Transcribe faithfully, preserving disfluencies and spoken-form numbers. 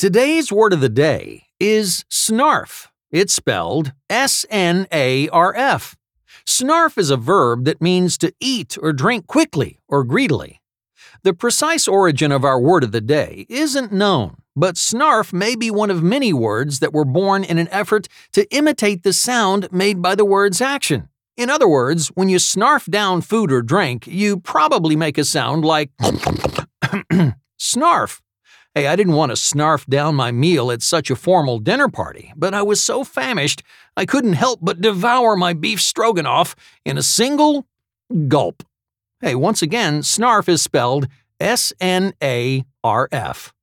Today's word of the day is snarf. It's spelled S N A R F. Snarf is a verb that means to eat or drink quickly or greedily. The precise origin of our word of the day isn't known, but snarf may be one of many words that were born in an effort to imitate the sound made by the word's action. In other words, when you snarf down food or drink, you probably make a sound like snarf. Hey, I didn't want to snarf down my meal at such a formal dinner party, but I was so famished I couldn't help but devour my beef stroganoff in a single gulp. Hey, once again, snarf is spelled S N A R F.